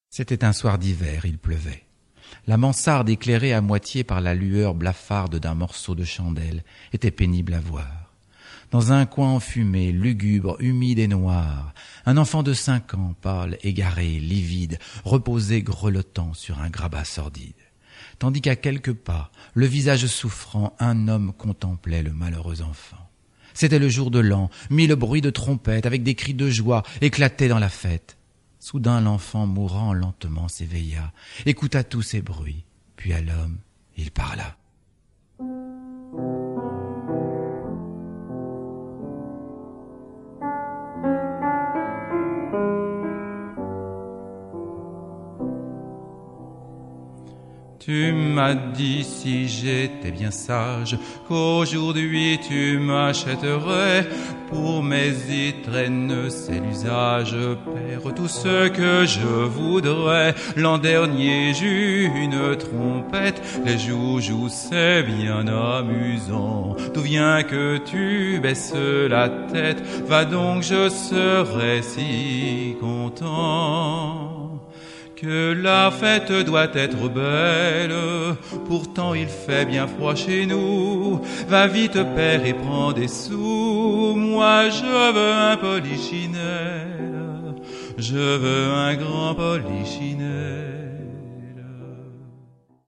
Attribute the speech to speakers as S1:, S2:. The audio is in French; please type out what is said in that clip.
S1: C'était un soir d'hiver, il pleuvait. La mansarde, éclairée à moitié par la lueur blafarde d'un morceau de chandelle, était pénible à voir. Dans un coin enfumé, lugubre, humide et noir, un enfant de 5 ans, pâle, égaré, livide, reposait grelottant sur un grabat sordide. Tandis qu'à quelques pas, le visage souffrant, un homme contemplait le malheureux enfant. C'était le jour de l'an, 1000 bruits de trompettes, avec des cris de joie, éclataient dans la fête. Soudain l'enfant mourant lentement s'éveilla, écouta tous ces bruits, puis à l'homme il parla. Tu m'as dit, si j'étais bien sage, qu'aujourd'hui tu m'achèterais. Pour mes étrennes, c'est l'usage, père, tout ce que je voudrais. L'an dernier j'eus une trompette, les joujoux c'est bien amusant. D'où vient que tu baisses la tête? Va donc, je serai si content. Que la fête doit être belle, pourtant il fait bien froid chez nous. Va vite père et prends des sous, moi je veux un polichinelle, je veux un grand polichinelle.